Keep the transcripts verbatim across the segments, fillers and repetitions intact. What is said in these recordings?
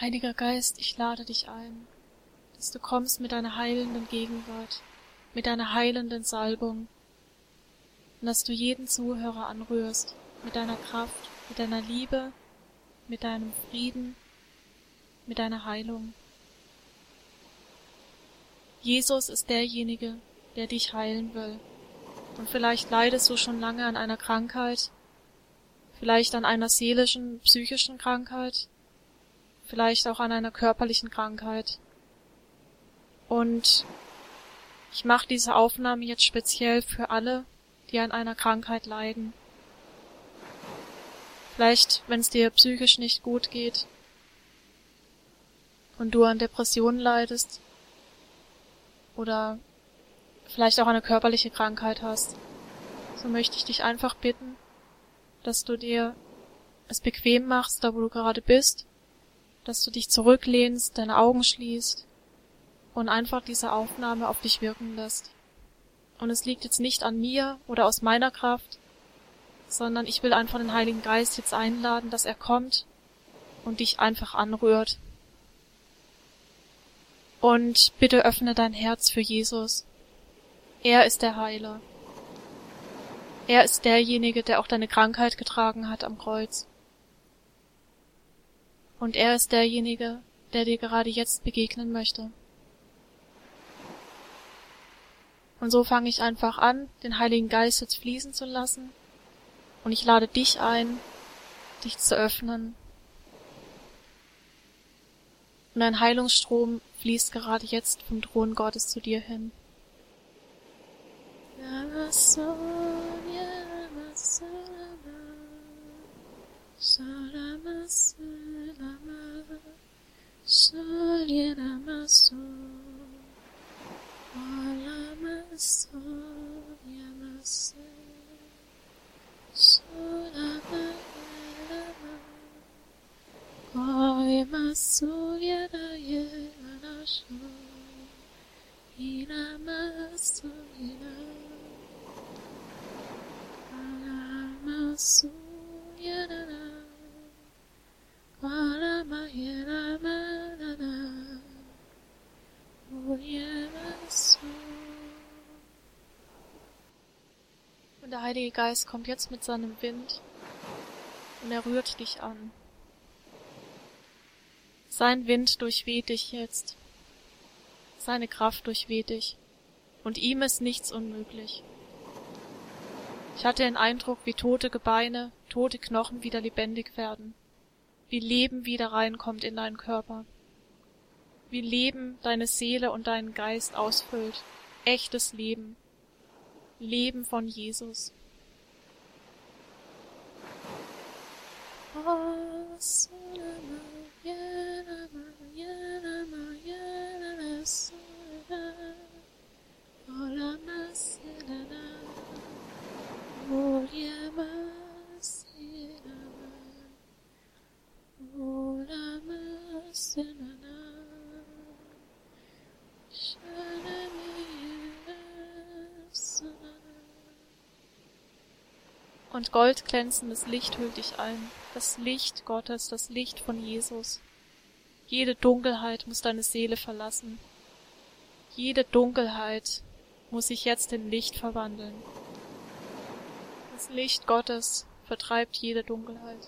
Heiliger Geist, ich lade dich ein, dass du kommst mit deiner heilenden Gegenwart, mit deiner heilenden Salbung und dass du jeden Zuhörer anrührst mit deiner Kraft, mit deiner Liebe, mit deinem Frieden, mit deiner Heilung. Jesus ist derjenige, der dich heilen will. Und vielleicht leidest du schon lange an einer Krankheit, vielleicht an einer seelischen, psychischen Krankheit, vielleicht auch an einer körperlichen Krankheit. Und ich mache diese Aufnahme jetzt speziell für alle, die an einer Krankheit leiden. Vielleicht, wenn es dir psychisch nicht gut geht und du an Depressionen leidest oder vielleicht auch eine körperliche Krankheit hast, so möchte ich dich einfach bitten, dass du dir es bequem machst, da wo du gerade bist, dass du dich zurücklehnst, deine Augen schließt und einfach diese Aufnahme auf dich wirken lässt. Und es liegt jetzt nicht an mir oder aus meiner Kraft, sondern ich will einfach den Heiligen Geist jetzt einladen, dass er kommt und dich einfach anrührt. Und bitte öffne dein Herz für Jesus. Er ist der Heiler. Er ist derjenige, der auch deine Krankheit getragen hat am Kreuz. Und er ist derjenige, der dir gerade jetzt begegnen möchte. Und so fange ich einfach an, den Heiligen Geist jetzt fließen zu lassen. Und ich lade dich ein, dich zu öffnen. Und ein Heilungsstrom fließt gerade jetzt vom Thron Gottes zu dir hin. Und der Heilige Geist kommt jetzt mit seinem Wind und er rührt dich an. Sein Wind durchweht dich jetzt. Seine Kraft durchweht dich. Und ihm ist nichts unmöglich. Ich hatte den Eindruck, wie tote Gebeine, tote Knochen wieder lebendig werden. Wie Leben wieder reinkommt in deinen Körper. Wie Leben deine Seele und deinen Geist ausfüllt. Echtes Leben. Leben von Jesus. Und goldglänzendes Licht hüllt dich ein. Das Licht Gottes, das Licht von Jesus. Jede Dunkelheit muss deine Seele verlassen. Jede Dunkelheit muss sich jetzt in Licht verwandeln. Das Licht Gottes vertreibt jede Dunkelheit.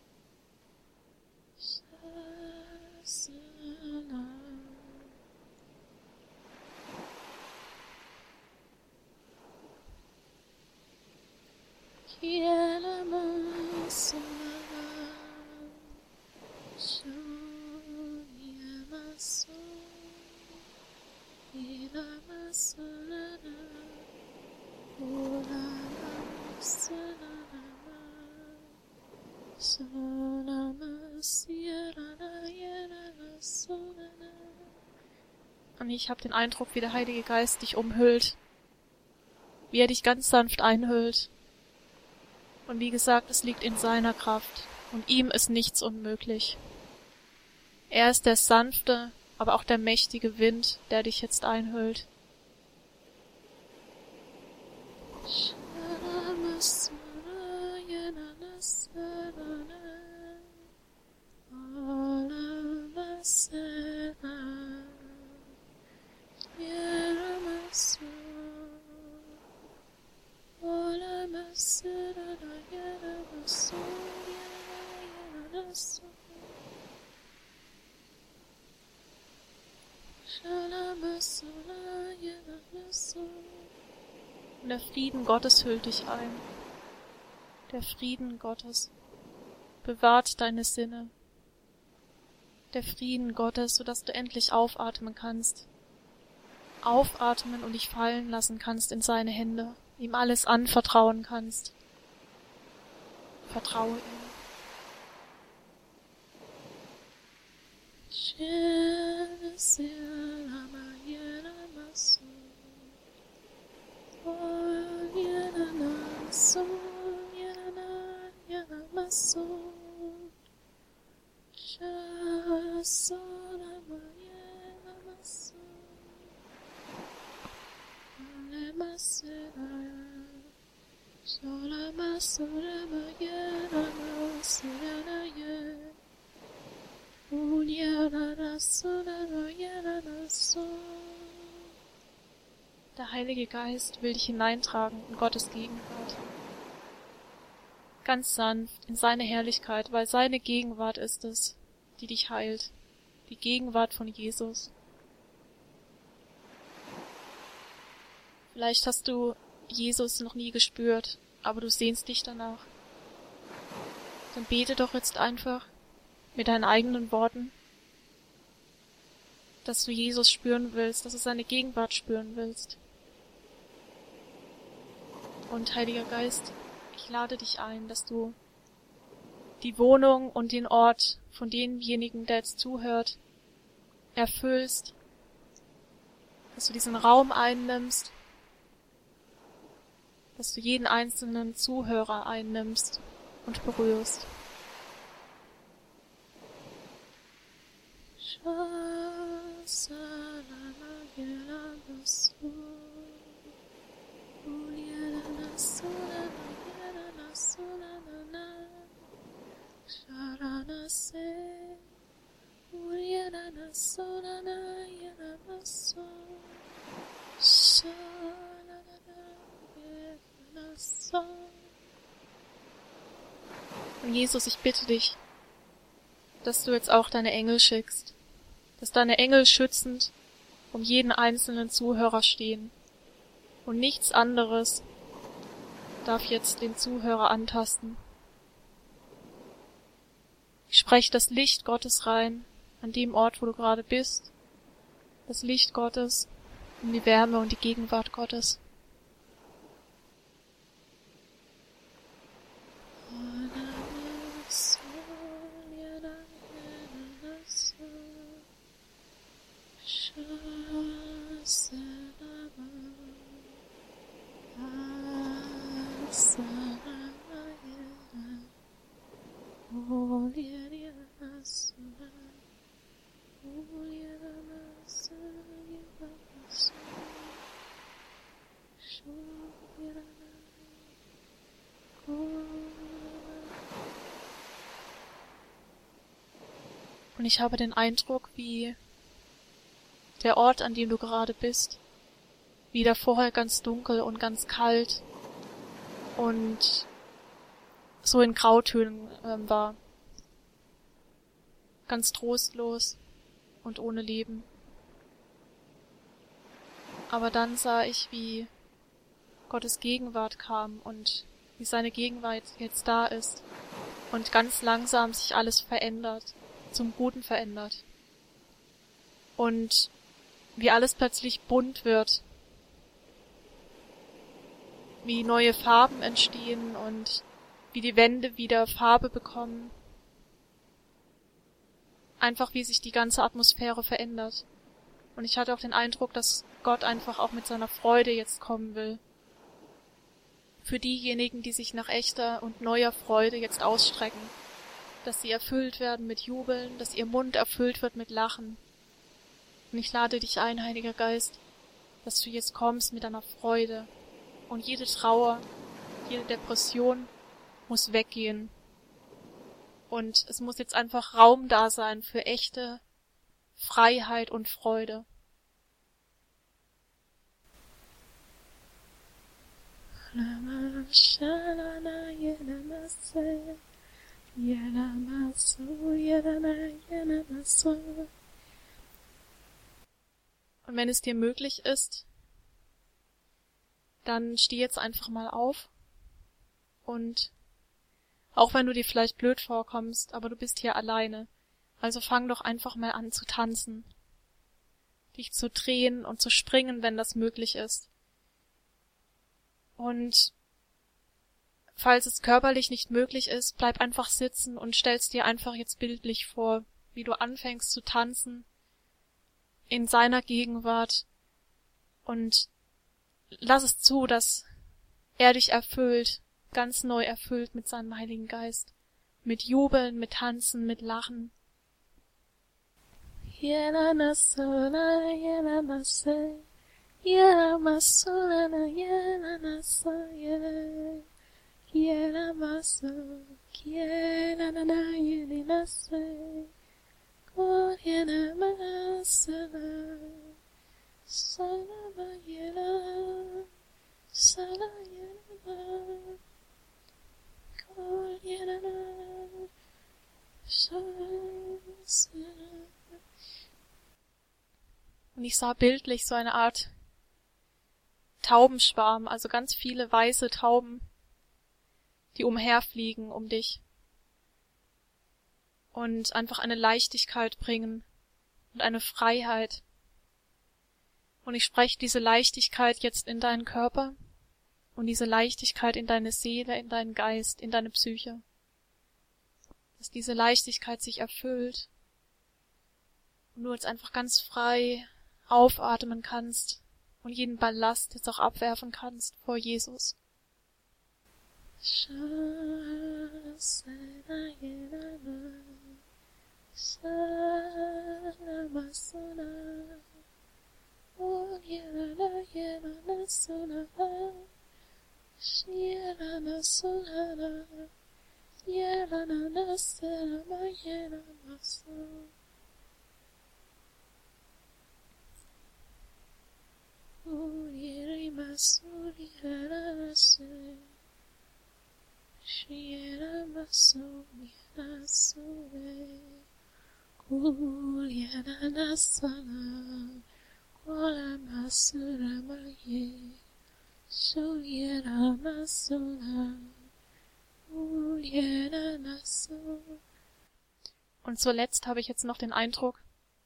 Und ich habe den Eindruck, wie der Heilige Geist dich umhüllt, wie er dich ganz sanft einhüllt. Und wie gesagt, es liegt in seiner Kraft und ihm ist nichts unmöglich. Er ist der sanfte, aber auch der mächtige Wind, der dich jetzt einhüllt. Und der Frieden Gottes hüllt dich ein. Der Frieden Gottes bewahrt deine Sinne. Der Frieden Gottes, sodass du endlich aufatmen kannst. Aufatmen und dich fallen lassen kannst in seine Hände. Ihm alles anvertrauen kannst. Vertraue ihm. Der Heilige Geist will dich hineintragen in Gottes Gegenwart. Ganz sanft in seine Herrlichkeit, weil seine Gegenwart ist es, die dich heilt. Die Gegenwart von Jesus. Vielleicht hast du Jesus noch nie gespürt, aber du sehnst dich danach. Dann bete doch jetzt einfach mit deinen eigenen Worten, dass du Jesus spüren willst, dass du seine Gegenwart spüren willst. Und Heiliger Geist, ich lade dich ein, dass du die Wohnung und den Ort von demjenigen, der jetzt zuhört, erfüllst, dass du diesen Raum einnimmst, dass du jeden einzelnen Zuhörer einnimmst und berührst. Und Jesus, ich bitte dich, dass du jetzt auch deine Engel schickst, dass deine Engel schützend um jeden einzelnen Zuhörer stehen. Und nichts anderes darf jetzt den Zuhörer antasten. Ich spreche das Licht Gottes rein, an dem Ort, wo du gerade bist. Das Licht Gottes und die Wärme und die Gegenwart Gottes. Und ich habe den Eindruck, wie der Ort, an dem du gerade bist, wieder vorher ganz dunkel und ganz kalt und so in Grautönen ähm, war. Ganz trostlos und ohne Leben. Aber dann sah ich, wie Gottes Gegenwart kam und wie seine Gegenwart jetzt da ist und ganz langsam sich alles verändert, zum Guten verändert. Und wie alles plötzlich bunt wird, wie neue Farben entstehen und wie die Wände wieder Farbe bekommen. Einfach wie sich die ganze Atmosphäre verändert. Und ich hatte auch den Eindruck, dass Gott einfach auch mit seiner Freude jetzt kommen will. Für diejenigen, die sich nach echter und neuer Freude jetzt ausstrecken. Dass sie erfüllt werden mit Jubeln, dass ihr Mund erfüllt wird mit Lachen. Und ich lade dich ein, Heiliger Geist, dass du jetzt kommst mit deiner Freude. Und jede Trauer, jede Depression muss weggehen. Und es muss jetzt einfach Raum da sein für echte, Freiheit und Freude. Und wenn es dir möglich ist, dann steh jetzt einfach mal auf und auch wenn du dir vielleicht blöd vorkommst, aber du bist hier alleine, also fang doch einfach mal an zu tanzen, dich zu drehen und zu springen, wenn das möglich ist. Und falls es körperlich nicht möglich ist, bleib einfach sitzen und stellst dir einfach jetzt bildlich vor, wie du anfängst zu tanzen in seiner Gegenwart und lass es zu, dass er dich erfüllt, ganz neu erfüllt mit seinem Heiligen Geist, mit Jubeln, mit Tanzen, mit Lachen. Und ich sah bildlich so eine Art Taubenschwarm, also ganz viele weiße Tauben, die umherfliegen um dich und einfach eine Leichtigkeit bringen und eine Freiheit. Und ich spreche diese Leichtigkeit jetzt in deinen Körper und diese Leichtigkeit in deine Seele, in deinen Geist, in deine Psyche. Dass diese Leichtigkeit sich erfüllt und du jetzt einfach ganz frei aufatmen kannst und jeden Ballast jetzt auch abwerfen kannst vor Jesus. Und zuletzt habe ich jetzt noch den Eindruck,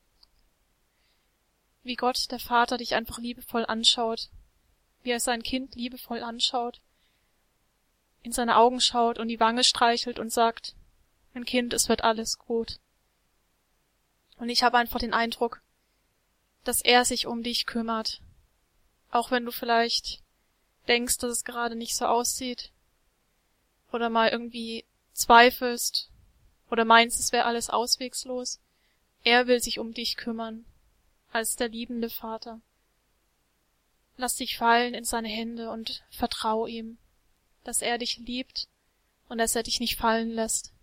wie Gott, der Vater, dich einfach liebevoll anschaut, wie er sein Kind liebevoll anschaut, in seine Augen schaut und die Wange streichelt und sagt, mein Kind, es wird alles gut. Und ich habe einfach den Eindruck, dass er sich um dich kümmert, auch wenn du vielleicht denkst, dass es gerade nicht so aussieht oder mal irgendwie zweifelst oder meinst, es wäre alles auswegslos. Er will sich um dich kümmern, als der liebende Vater. Lass dich fallen in seine Hände und vertrau ihm, dass er dich liebt und dass er dich nicht fallen lässt.